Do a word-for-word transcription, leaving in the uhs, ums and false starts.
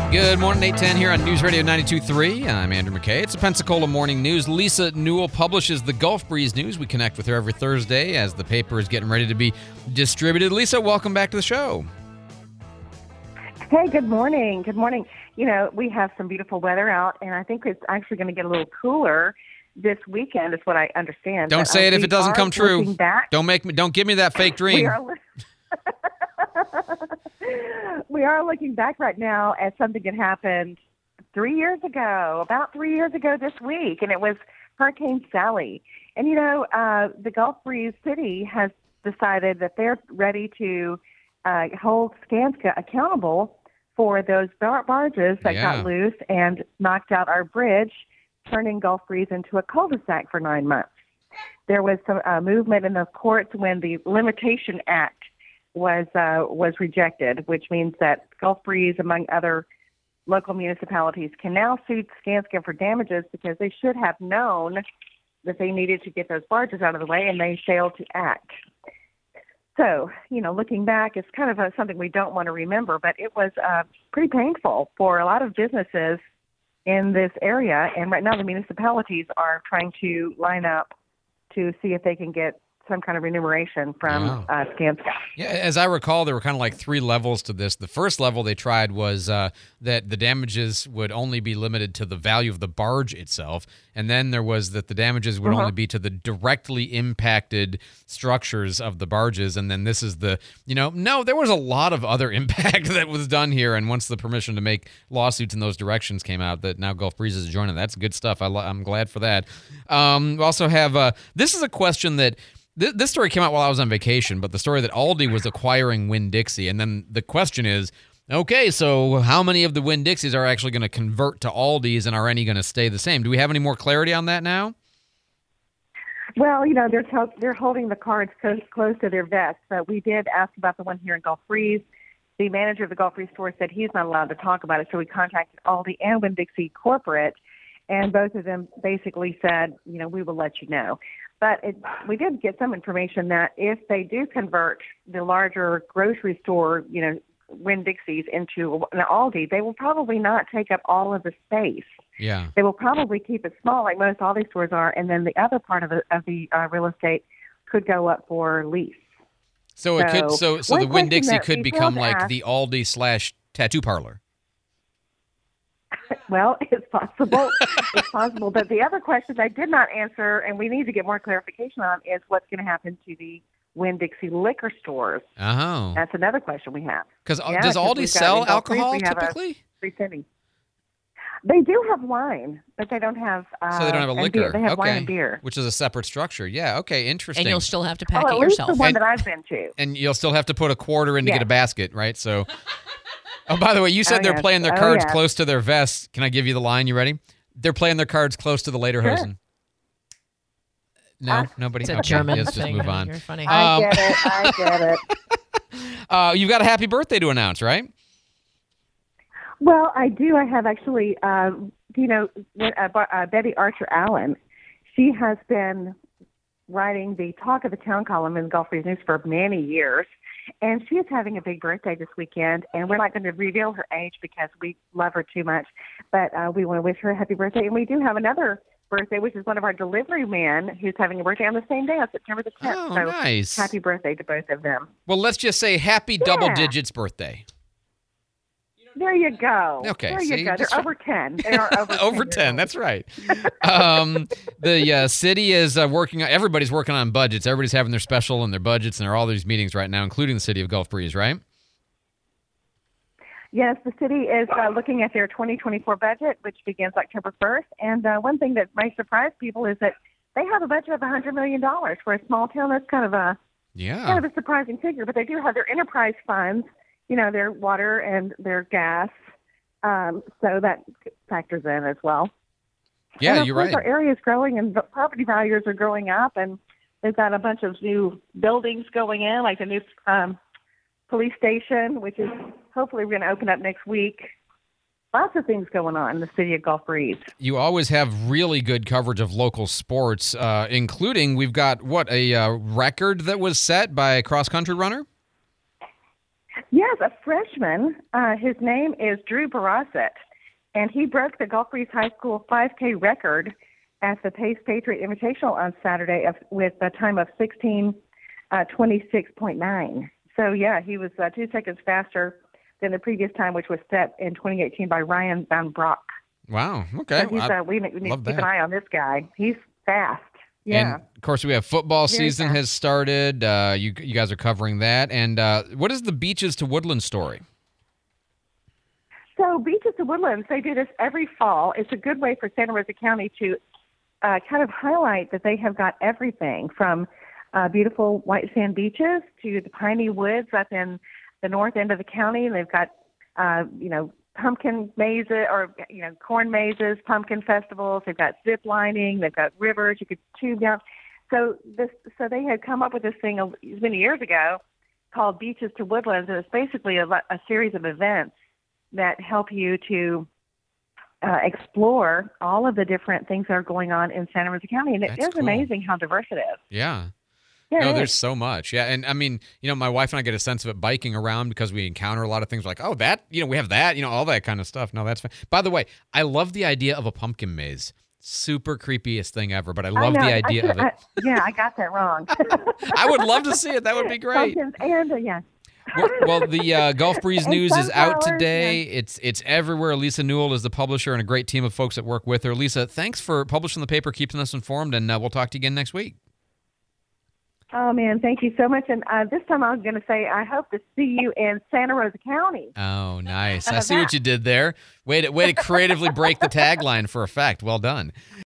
Good morning, eight ten here on News Radio ninety-two point three. I'm Andrew McKay. It's a Pensacola Morning News. Lisa Newell publishes the Gulf Breeze News. We connect with her every Thursday as the paper is getting ready to be distributed. Lisa, welcome back to the show. Hey, good morning. Good morning. You know, we have some beautiful weather out, and I think it's actually going to get a little cooler this weekend, is what I understand. Don't but, say uh, it if we it doesn't are come true. looking back. Don't make me. Don't give me that fake dream. We are, we are looking back right now at something that happened three years ago, about three years ago this week, and it was Hurricane Sally. And, you know, uh, the Gulf Breeze City has decided that they're ready to uh, hold Skanska accountable for those bar- barges that Yeah. got loose and knocked out our bridge, turning Gulf Breeze into a cul-de-sac for nine months. There was some uh, movement in the courts when the Limitation Act was uh, was rejected, which means that Gulf Breeze, among other local municipalities, can now sue Skanska for damages because they should have known that they needed to get those barges out of the way, and they failed to act. So, you know, looking back, it's kind of a, something we don't want to remember, but it was uh, pretty painful for a lot of businesses in this area. And right now the municipalities are trying to line up to see if they can get some kind of remuneration from Wow. uh, Skanska. Yeah, as I recall, there were kind of like three levels to this. The first level they tried was uh, that the damages would only be limited to the value of the barge itself, and then there was that the damages would Uh-huh. only be to the directly impacted structures of the barges, and then this is the, you know, no, there was a lot of other impact that was done here, and once the permission to make lawsuits in those directions came out, that now Gulf Breeze is joining. That's good stuff. I lo- I'm glad for that. Um, we also have, uh, this is a question that, this story came out while I was on vacation, but the story that Aldi was acquiring Winn-Dixie, and then the question is, okay, so how many of the Winn-Dixies are actually going to convert to Aldi's, and are any going to stay the same? Do we have any more clarity on that now? Well, you know, they're to- they're holding the cards close, close to their vest. But we did ask about the one here in Gulf Breeze. The manager of the Gulf Breeze store said he's not allowed to talk about it, so we contacted Aldi and Winn-Dixie corporate, and both of them basically said, you know, we will let you know. But it, we did get some information that if they do convert the larger grocery store, you know, Winn-Dixie's into an Aldi, they will probably not take up all of the space. Yeah. They will probably keep it small, like most Aldi stores are, and then the other part of the of the uh, real estate could go up for lease. So it could, so so one the Winn-Dixie question that could we become failed to like ask- the Aldi slash tattoo parlor. Well, it's possible. It's possible. But the other question I did not answer, and we need to get more clarification on, is what's going to happen to the Winn-Dixie liquor stores. Oh. That's another question we have. Because Yeah, does 'cause Aldi we've got sell in Gulf Breeze, alcohol we have a typically? free city. They do have wine, but they don't have. Uh, So they don't have a and liquor. Beer. They have okay. wine and beer. Which is a separate structure. Yeah, okay, interesting. And you'll still have to pack Oh, it at least yourself. the one And- that I've been to. And you'll still have to put a quarter in to Yes. get a basket, right? So, oh, by the way, you said Oh, they're yes. playing their Oh, cards yes. close to their vests. Can I give you the line? You ready? They're playing their cards close to the lederhosen. No, Ah. nobody. It's a Okay, German let's just thing. move on. You're funny. I Um, get it. I get it. Uh, you've got a happy birthday to announce, right? Well, I do. I have actually, uh, you know, uh, Bar- uh, Betty Archer Allen. She has been writing the Talk of the Town column in the Gulf Breeze News for many years, and she is having a big birthday this weekend. And we're not going to reveal her age because we love her too much, but uh, we want to wish her a happy birthday. And we do have another birthday, which is one of our delivery men who's having a birthday on the same day, on September the tenth. Oh, so nice. happy birthday to both of them. Well, let's just say happy double digits birthday. There you go. Okay, There see, you go. just They're over ten. They are over ten. Over years ten, old. that's right. Um, the uh, city is uh, working on, everybody's working on budgets. Everybody's having their special and their budgets, and there are all these meetings right now, including the city of Gulf Breeze, right? Yes, the city is uh, looking at their twenty twenty-four budget, which begins October first. And uh, one thing that might surprise people is that they have a budget of one hundred million dollars for a small town. That's kind of a Yeah. kind of a surprising figure, but they do have their enterprise funds, you know, their water and their gas. Um, so that factors in as well. Yeah, and of you're course, right. Our area is growing and the property values are going up, and they've got a bunch of new buildings going in, like the new um, police station, which is hopefully we're going to open up next week. Lots of things going on in the city of Gulf Breeze. You always have really good coverage of local sports, uh, including we've got, what, a uh, record that was set by a cross-country runner? Yes, a freshman. Uh, his name is Drew Barasset, and he broke the Gulf Breeze High School five K record at the Pace Patriot Invitational on Saturday of, with a time of sixteen twenty-six point nine. So, yeah, he was uh, two seconds faster than the previous time, which was set in twenty eighteen by Ryan Van Broek. Wow. Okay. So he's, uh, we, we need to keep that. an eye on this guy. He's fast. Yeah. And of course, we have football Very season fast. has started. Uh, you you guys are covering that. And uh, what is the Beaches to Woodlands story? So Beaches to Woodlands, they do this every fall. It's a good way for Santa Rosa County to uh, kind of highlight that they have got everything from uh, beautiful white sand beaches to the piney woods up in the north end of the county. And they've got, uh, you know, pumpkin mazes or, you know, corn mazes, pumpkin festivals. They've got zip lining. They've got rivers. You could tube down. So this, so they had come up with this thing many years ago called Beaches to Woodlands. And it's basically a, a series of events that help you to uh, explore all of the different things that are going on in Santa Rosa County. And it That's is cool. amazing how diverse it is. Yeah. Yeah, No, it there's is. so much. Yeah. And I mean, you know, my wife and I get a sense of it biking around because we encounter a lot of things like, oh, that, you know, we have that, you know, all that kind of stuff. No, that's fine. By the way, I love the idea of a pumpkin maze. Super creepiest thing ever, but I love know, the I idea should- of it. I, yeah, I got that wrong. I would love to see it. That would be great. Pumpkins and, uh, yeah. Well, well, the uh, Gulf Breeze And News is out sunflowers, today. It's it's everywhere. Lisa Newell is the publisher and a great team of folks that work with her. Lisa, thanks for publishing the paper, keeping us informed, and uh, we'll talk to you again next week. Oh, man, thank you so much. And uh, this time I was going to say I hope to see you in Santa Rosa County. Oh, nice. How I about see what that? you did there. Way to, way to creatively break the tagline for effect. Well done.